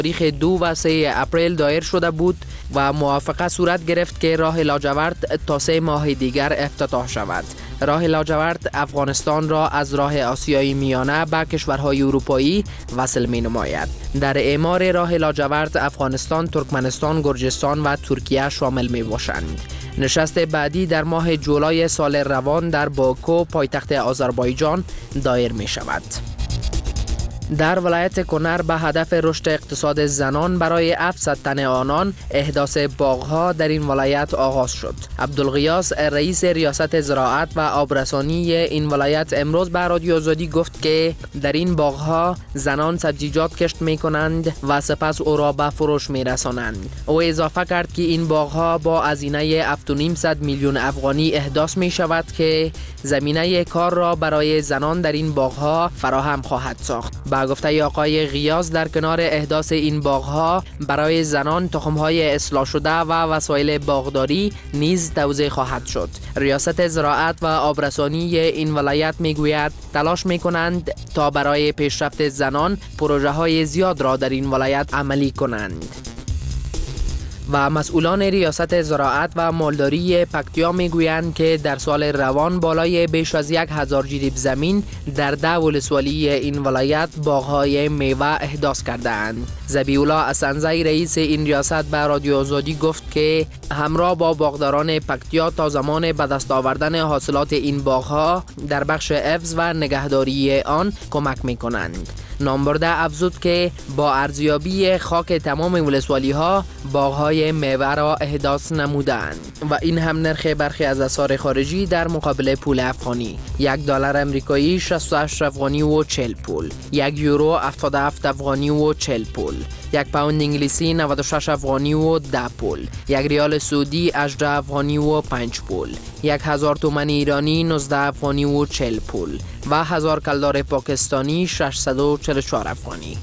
تاریخ 2 و 3 اپریل دایر شده بود و موافقه صورت گرفت که راه لاجورد تا 3 ماه دیگر افتتاح شود. راه لاجورد افغانستان را از راه آسیای میانه به کشورهای اروپایی وصل می نماید. در اعمار راه لاجورد افغانستان، ترکمنستان، گرجستان و ترکیه شامل می باشند. نشست بعدی در ماه جولای سال روان در باکو، پایتخت آذربایجان دایر می شود. در ولایت کنر به هدف رشد اقتصاد زنان برای 700 تن آنان احداث باغ‌ها در این ولایت آغاز شد. عبدالغیاث رئیس ریاست زراعت و آبرسانی این ولایت امروز به رادیو آزادی گفت که در این باغ‌ها زنان سبزیجات کشت می‌کنند و سپس او را به فروش می‌رسانند. او اضافه کرد که این باغ‌ها با هزینه 7.5 میلیون افغانی احداث می‌شود که زمینه کار را برای زنان در این باغ‌ها فراهم خواهد ساخت. با گفته آقای غیاث در کنار احداث این باغ‌ها برای زنان تخم‌های اصلاح شده و وسایل باغداری نیز توزیع خواهد شد. ریاست زراعت و آبرسانی این ولایت میگوید تلاش میکنند تا برای پیشرفت زنان پروژه‌های زیاد را در این ولایت عملی کنند. و مسئولان ریاست زراعت و مالداری پکتیا میگویند که در سال روان بالای بیش از 1000 جریب زمین در 10 ولسوالی این ولایت باغ‌های میوه احداث کرده‌اند. ذبیح‌الله اسنزی رئیس این ریاست به رادیو آزادی گفت که همراه با باغداران پکتیا تا زمان به دست آوردن حاصلات این باغ‌ها در بخش حفظ و نگهداری آن کمک می‌کنند. نامبرده افزود که با ارزیابی خاک تمام ولسوالی‌ها باغ‌های میوه را احداث نمودند و این هم نرخ برخی از اسعار خارجی در مقابل پول افغانی: $1 آمریکایی 68 افغانی و 40 پول، €1 77 افغانی و 40 پول، 1 پوند انگلیسی 96 افغانی و 10 پول، 1 ریال سعودی 18 افغانی و 5 پول، 1000 تومان ایرانی 19 افغانی و 40 پول و 1000 کلدار پاکستانی 644 افغانی.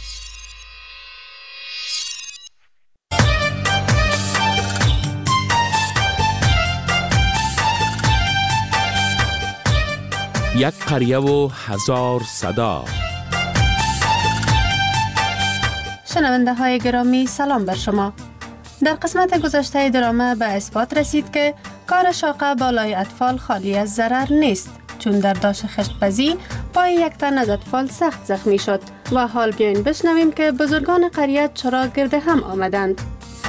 یک قریه و 1000 صدا. شنونده های گرامی سلام بر شما. در قسمت گذشته درامه به اثبات رسید که کار شاقه بالای اطفال خالی از ضرر نیست، چون در داش خشت‌پزی پای یک تن از اطفال سخت زخمی شد و حال بیاین بشنویم که بزرگان قریه چرا گرد هم آمدند.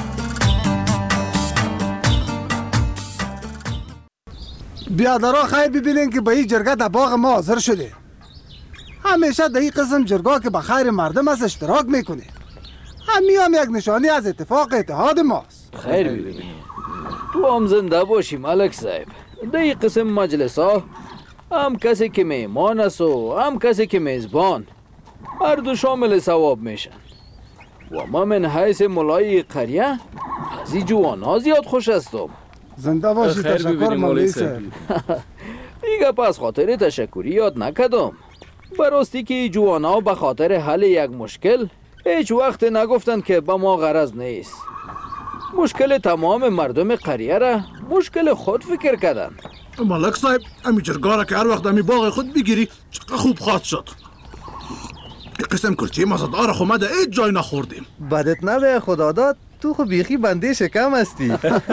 بیادرها خیلی ببینین که به این جرگه در باغ ما حاضر شده. همیشه در این قسم جرگه که به خیر مردم از اشتراک میکنه. هم یک نشانی از اتفاق اتحاد ماست. خیر ببینی. تو هم زنده باشی ملک صاحب. در این قسم مجلس ها هم کسی که میمان است و هم کسی که میزبان هر دو شامل ثواب میشن. و ما من حیث ملای قریه از این جوان ها زیاد خوش هستم. زنده باشی. تشکر مولوی صاحب. دیگه پس خاطر تشکری یاد نکدم. براستی که جوان ها به خاطر حل یک مشکل هیچ وقت نگفتند که به ما غرض نیست. مشکل تمام مردم قریه را مشکل خود فکر کردن. ملک صاحب امی جرگه را که هر وقت امی باغ خود بگیری چقدر خوب خواهد شد. این قسم کلچه مزدار خومده ایت جای نخوردیم. بدت نبه خدا داد، تو خو بیخی بنده شکم هستی.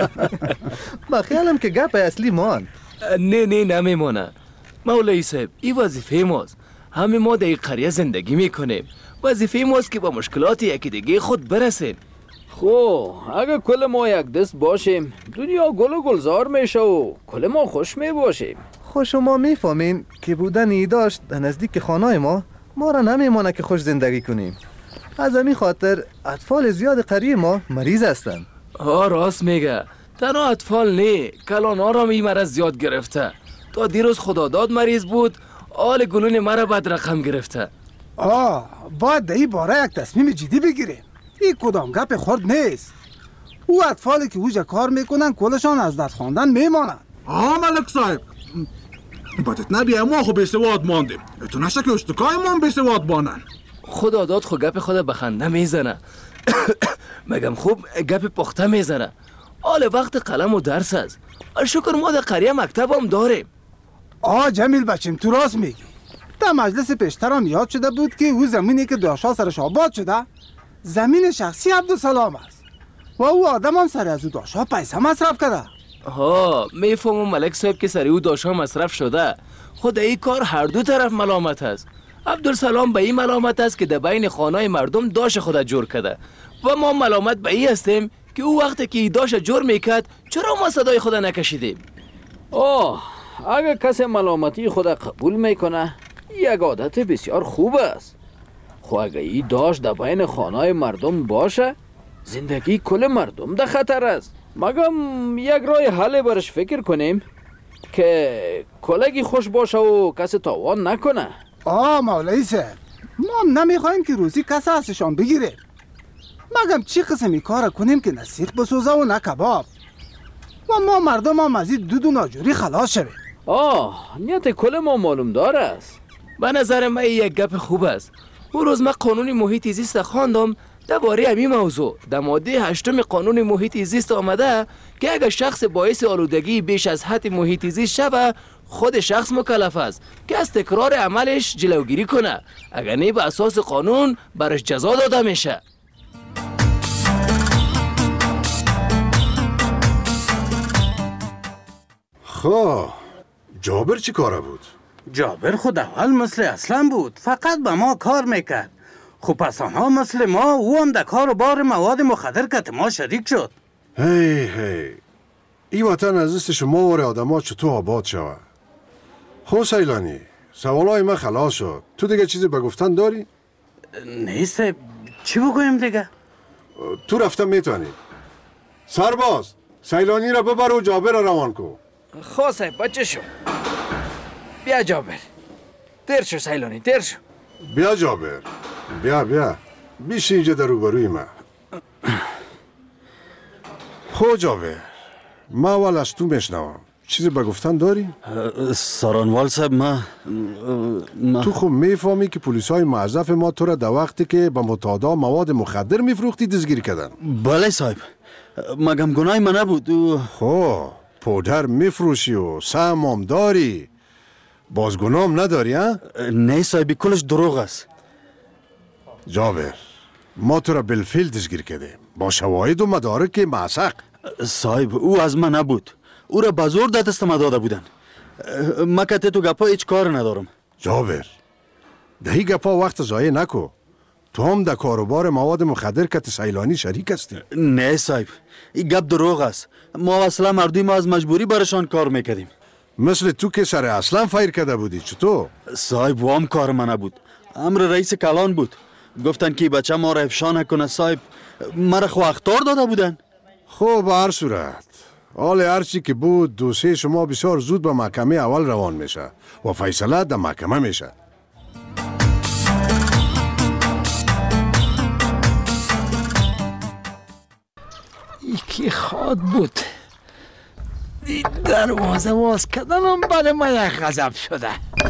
با خیالم که گپ اصلی مان. نه نمیمونه مولوی صاحب، این وظیفه ماست. همه ما در این قریه زندگی میکنیم. وظیفه ماست که با مشکلات یکی دیگه خود برسیم. خو اگه کل ما یک دست باشیم دنیا گل و گلزار میشه و کل ما خوش میباشیم. خو شما میفهمین که بودن ای داشت در نزدیک خانه ما را نمیمانه که خوش زندگی کنیم. از همین خاطر اطفال زیاد قریه ما مریض هستن. راست میگه. تنها اطفال نه، کلانا را این مرض زیاد گرفته. تا دیروز خداداد مریض بود، آل گلون مرا بد رقم گرفته. باید در این باره یک تصمیم جدی بگیریم. این کدام گپ خرد نیست. او اطفالی که اوجا کار میکنن کلشان از دست خواندن میمانن. ملک صاحب بدت نبیه ما خو بیسواد ماندیم. تو نشه که اشتکای ما بیسواد بانن. خداداد خو گپ خود بخنده میزنه. مگم خوب گپ پخته میزنه. آل وقت قلم و درس است. شکر ما در قریه مکتب هم داریم. جمیل بچیم تو راست میگی. در مجلس پیشتر هم یاد شده بود که او زمینی که داشا سرش آباد شده زمین شخصی عبدالسلام است و او آدم هم سر از او داشا پیسه مصرف کرده. ها میفهمم ملک صاحب که سر او داشا مصرف شده. خود این کار هر دو طرف ملامت است. عبدالسلام به این ملامت است که در بین خانه مردم داش خود جور کرده و ما ملامت به این هستیم که او وقتی که داش جور میکرد چرا ما صدای خود نکشیدیم؟ اگر کسی ملامتی خود قبول میکنه یک عادت بسیار خوب است. خو اگر این داش در بین خانه مردم باشه زندگی کل مردم در خطر است. مگم یک راه حل برش فکر کنیم که کلگی خوش باشه و کسی تاوان نکنه. مولوی صاحب، ما هم نمیخوایم که روزی کسی ازشان بگیره. مگم چی قسمی کار کنیم که نه سیخ بسوزه و نه کباب و ما مردم هم از این دود و ناجوری خلاص شویم. نیت کل ما معلوم دار است. به نظر من یک گپ خوب است. اون روز من قانون محیط زیست خواندم درباره همین موضوع. در ماده 8 قانون محیط زیست آمده که اگر شخص باعث آلودگی بیش از حد محیط زیست شوه خود شخص مکلف است که از تکرار عملش جلوگیری کنه، اگر نه به اساس قانون برش جزا داده میشه. خب جابر چی کاره بود؟ جابر خود اول مثل اصلا بود، فقط به ما کار میکرد. خب پس آنها مثل ما او هم در کار و بار مواد مخدر که ما شریک شد. هی این وطن از دست شما و آدم ها چطور آباد شود؟ خب سیلانی سوالای من خلاص شد. تو دیگه چیزی به گفتن داری؟ نیست. چی بگویم دیگه؟ تو رفتن میتونی. سرباز سیلانی را ببر و جابر را روان کن. خب صاحب بچه شو. بیا جابر. تیر شو سیلانی تیر شو. بیا جابر بیا بیش اینجا در روبروی من. خب جابر من اول از تو میشنوم. چیزی به گفتن داری؟ سارانوال صاحب من تو خب میفهمی که پلیسای موظف ما تو را در وقتی که به متعادا مواد مخدر میفروختی دستگیر کردن. بله صاحب، مگم گناه من نبود. خب پودر میفروشی و سهم داری، باز گناه نداری ها؟ نه صاحب، کلش دروغ است. جابر ما تو را بالفعل دستگیر کردیم با شواهد و مدارک موثق. صاحب او از من نبود، او را به زور در دست ما داده بودن. من که تو گپا هیچ کار ندارم. جابر دهی گپا وقت ضایع نکو. تو هم در کاروبار مواد مخدر که سیلانی شریک هستی. نه صاحب، این گپ دروغ است. ما اصلا مردی ما از مجبوری برشان کار میکردیم. مثل تو که سر اصلا فایر کرده بودی. چطور؟ صاحب و هم کار من نبود، امر رئیس کلان بود. گفتن که بچه ما را افشا نکنه. صاحب مرا خو اخطار داده بودن. خب به هر صورت حال هرچی که بود دوسیه شما بسیار زود به محکمه اول روان میشه و فیصله در محکمه میشه. یکی خواد بود دروازه باز کردنم برای من یک غضب شده.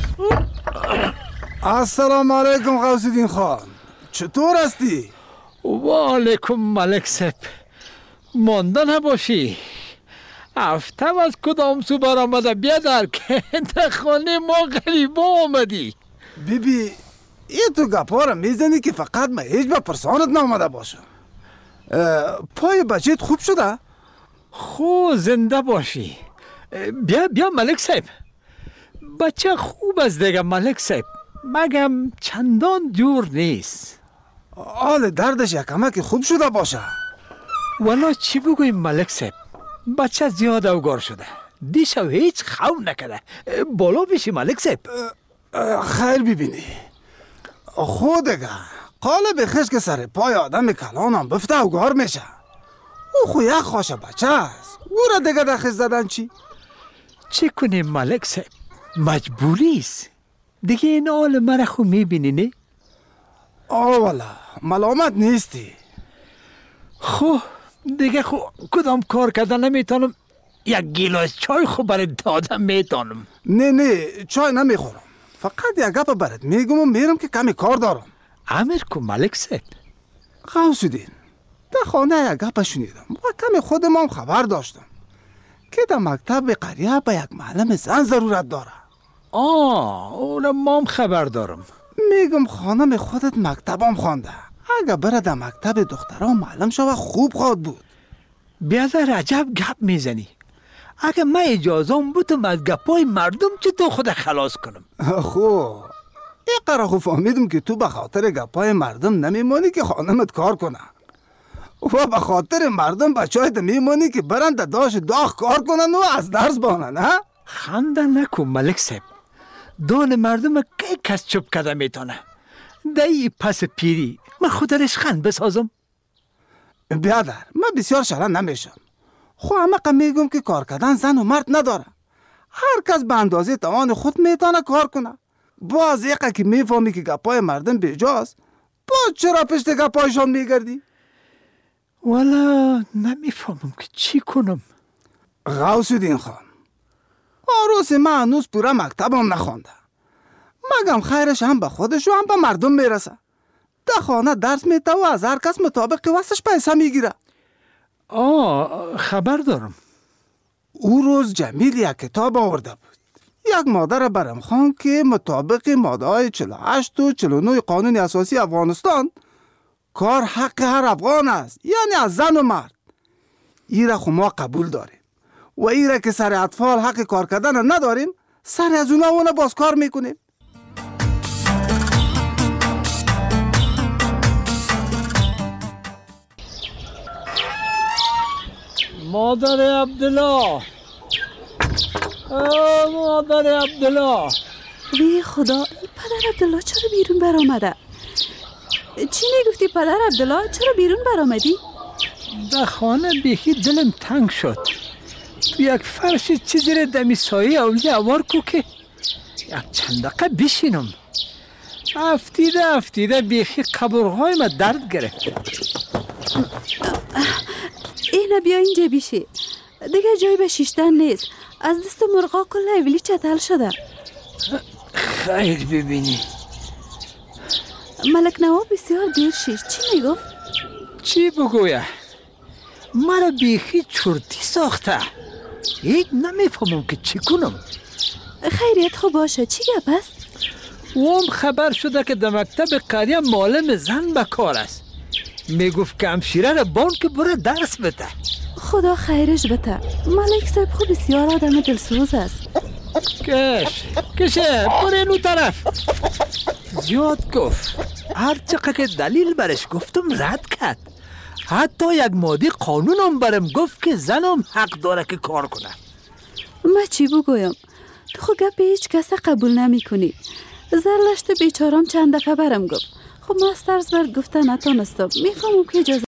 السلام علیکم غوثالدین خان، چطور هستی؟ و علیکم ملک صاحب، مانده نباشی. هفتم از کدام سو برآمده بیا در که در خانه ما غریبا آمدی. بیبی این تو گپا را میزنی که فقط من هیچ به پرسانت نامده باشم. پای بچهت خوب شده؟ خو زنده باشی. بیا ملک صاحب، بچه خوب است دیگه ملک صاحب، مگم چندان جور نیست. حال دردش یکمک خوب شده باشه. والا چی بگویم ملک صاحب، بچه زیاد اوگار شده، دیشب هیچ خو نکده. بالا بشی ملک صاحب. خیر ببینی خودگه قالب خش که سر پای آدم کلانم بفته اوگار میشه. او خو یک خوشه بچه است، او را دیگه دخش زدن چی کنیم ملک صاحب، مجبوری است دیگه. این حال مرا خو میبینی نه؟ والا ملامت نیستی. خو دیگه خو کدام کار کردن نمیتونم. یک گیلاس چای خو برات دادم میتونم. نه چای نمیخورم، فقط یک گپ برات میگم و میرم که کمی کار دارم. امر کن ملک صاحب. غوثالدین در خانه یک گپ شنیدم و کمی خودم هم خبر داشتم که در مکتب قریه به یک معلم زن ضرورت داره. اونم ما هم خبر دارم. میگم خانم خودت مکتبم خوانده، اگه بره در مکتب دخترها معلم شوه خوب خواد بود. بیادر عجب گپ میزنی. اگه من اجازم بودم از گپای مردم چطور خود خلاص کنم؟ خب این قرار خوب فهمیدم که تو به خاطر گپای مردم نمیمانی که خانمت کار کنه و به خاطر مردم بچه‌هایت میمانی که برند داش داغ کار کنن و از درس بانن. ها؟ خنده نکن ملک صاحب. دان مردم که کس چوب کرده میتونه. دایی پس پیری من خودش خند بسازم. بیادر من بسیار شرن نمیشم. خو همه میگم که کار کردن زن و مرد نداره. هر کس به اندازه توان خود میتونه کار کنه. باز یکه که میفهمی که گپای مردم بیجاست، باز چرا پشت گپایشان میگردی؟ والا نمیفهمم که چی کنم. غوث الدین خان، عروس من هنوز پورا مکتبم نخونده. مگم خیرش هم به خودش و هم به مردم میرسه. در خانه درس میته و از هر کس مطابق واسش پیسه میگیره. خبر دارم. او روز جمیل یک کتاب آورده بود. یک مادر برم خان که مطابق ماده های 48 و 49 قانون اساسی افغانستان کار حق هر افغان است، یعنی از زن و مرد. ایره خو ما قبول داریم و ایره که سر اطفال حق کار کردن نداریم، سر از اونا باز کار میکنیم. مادر عبدالله، مادر عبدالله. وی خدا، پدر عبدالله چرا بیرون برآمده؟ چی میگفتی پدر عبدالله؟ چرا بیرون برآمدی؟ در خانه بیخی دلم تنگ شد. تو یک فرش چیزی را دمی سایه اولی اوار کو که یک چند دقیقه بشینم. افتیده بیخی قبرهای ما درد گرفت. اینه بیا اینجا بیشی. دیگه جای به شیشتن نیست. از دست مرغا کل اولی چتل شده. خیر ببینی. ملک نواب بسیار دیر شیش. چی میگفت؟ چی بگویه؟ مرا بیخی چرتی ساخته. هیچ نمیفهمم که چی کنم. خیریت خوب باشه. چی گپ است؟ اوم خبر شده که در مکتب قریه معلم زن به کار است. میگفت که همشیره را بان که بره درس بده. خدا خیرش بده. ملک صاحب خوب بسیار آدم دلسوز است. کشه بره اینو طرف. زیاد گفت. هر چقدر که دلیل برش گفتم رد کرد. حتی یک ماده قانونم برم گفت که زنم حق داره که کار کنه. من چی بگویم؟ تو خود گپ هیچ کس قبول نمی کنی. زرلشت بیچارم چند دفعه برم گفت. خب ما از طرز برد گفتن نتانستم. میفهمم که اجازه